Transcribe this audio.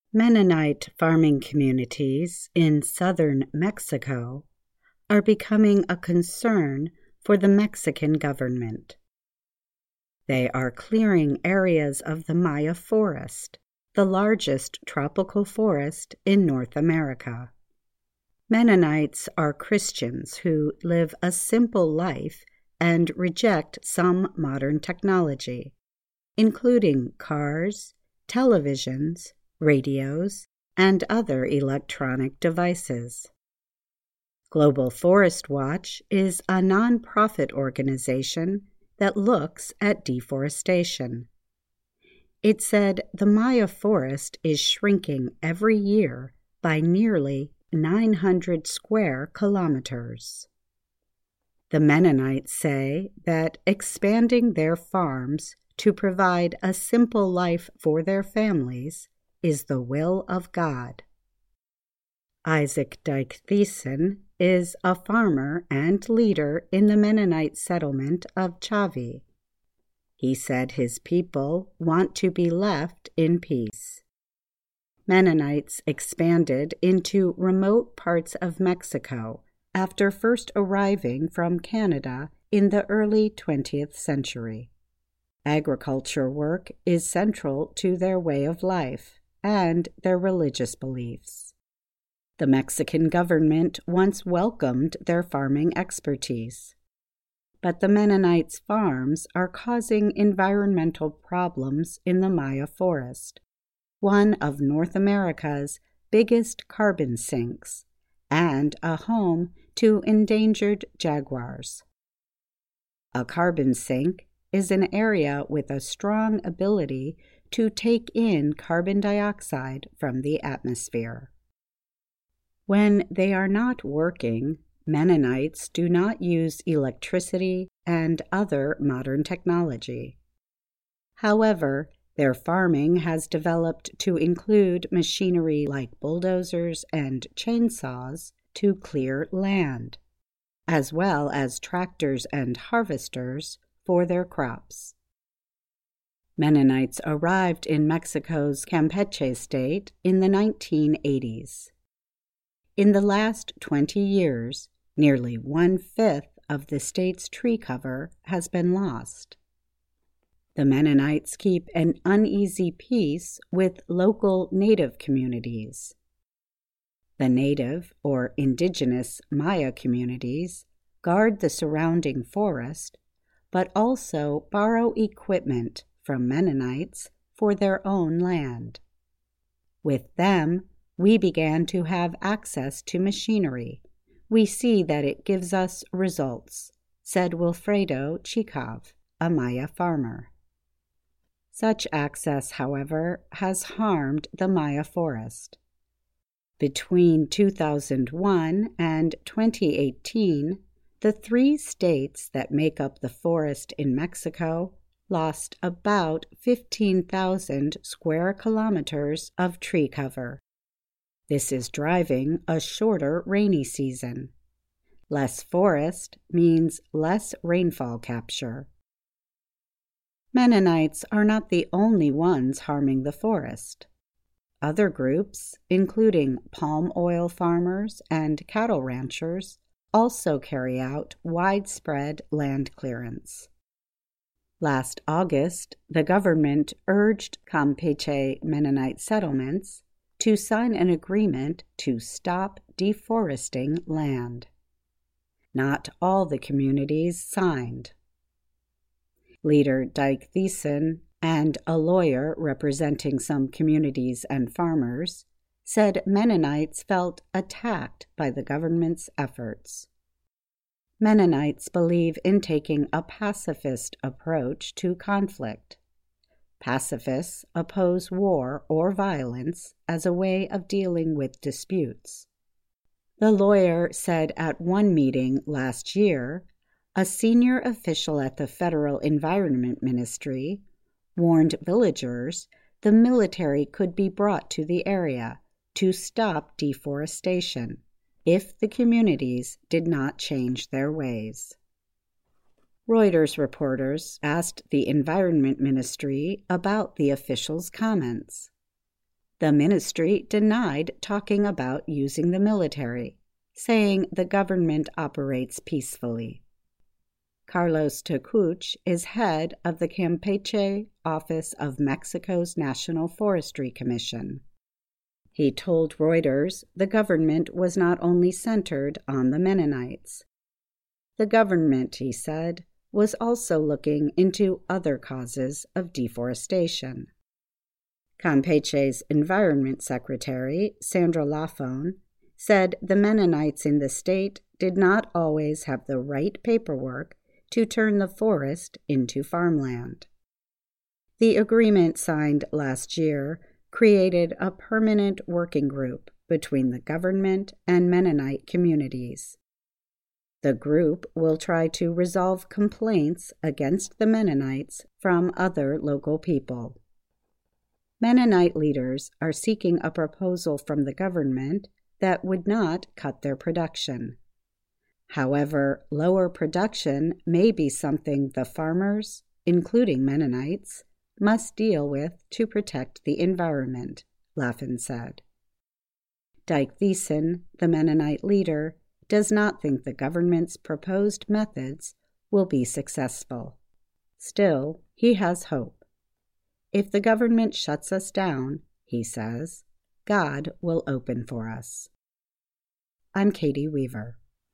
Mennonite farming communities in southern Mexico are becoming a concern for the Mexican government. They are clearing areas of the Maya forest, the largest tropical forest in North America. Mennonites are Christians who live a simple life and reject some modern technology, including cars, televisions, radios, and other electronic devices. Global Forest Watch is a nonprofit organization that looks at deforestation. It said the Maya forest is shrinking every year by nearly 900 square kilometers. The Mennonites say that expanding their farms to provide a simple life for their families is the will of God. Isaac Dyke Thiessen is a farmer and leader in the Mennonite settlement of Chavi. He said his people want to be left in peace. Mennonites expanded into remote parts of Mexico after first arriving from Canada in the early 20th century. Agriculture work is central to their way of life and their religious beliefs. The Mexican government once welcomed their farming expertise, but the Mennonites' farms are causing environmental problems in the Maya forest, one of North America's biggest carbon sinks, and a home to endangered jaguars. A carbon sink is an area with a strong ability to take in carbon dioxide from the atmosphere. When they are not working, Mennonites do not use electricity and other modern technology. However, their farming has developed to include machinery like bulldozers and chainsaws to clear land, as well as tractors and harvesters for their crops. Mennonites arrived in Mexico's Campeche state in the 1980s. In the last 20 years, nearly 1/5 of the state's tree cover has been lost. The Mennonites keep an uneasy peace with local native communities. The native or indigenous Maya communities guard the surrounding forest, but also borrow equipment from Mennonites for their own land. With them, we began to have access to machinery. We see that it gives us results, said Wilfredo Chikov, a Maya farmer. Such access, however, has harmed the Maya forest. Between 2001 and 2018, the 3 states that make up the forest in Mexico lost about 15,000 square kilometers of tree cover. This is driving a shorter rainy season. Less forest means less rainfall capture. Mennonites are not the only ones harming the forest. Other groups, including palm oil farmers and cattle ranchers, also carry out widespread land clearance. Last August, the government urged Campeche Mennonite settlements to sign an agreement to stop deforesting land. Not all the communities signed. Leader Dyke Thiessen and a lawyer representing some communities and farmers said Mennonites felt attacked by the government's efforts. Mennonites believe in taking a pacifist approach to conflict. Pacifists oppose war or violence as a way of dealing with disputes. The lawyer said at one meeting last year, a senior official at the Federal Environment Ministry warned villagers the military could be brought to the area to stop deforestation if the communities did not change their ways. Reuters reporters asked the Environment Ministry about the official's comments. The ministry denied talking about using the military, saying the government operates peacefully. Carlos Tecuch is head of the Campeche office of Mexico's National Forestry Commission. He told Reuters the government was not only centered on the Mennonites. The government, he said, was also looking into other causes of deforestation. Campeche's Environment Secretary, Sandra Lafone, said the Mennonites in the state did not always have the right paperwork to turn the forest into farmland. The agreement signed last year created a permanent working group between the government and Mennonite communities. The group will try to resolve complaints against the Mennonites from other local people. Mennonite leaders are seeking a proposal from the government that would not cut their production. However, lower production may be something the farmers, including Mennonites, must deal with to protect the environment, Lafone said. Dyke Thiessen, the Mennonite leader, does not think the government's proposed methods will be successful. Still, he has hope. If the government shuts us down, he says, God will open for us. I'm Katie Weaver.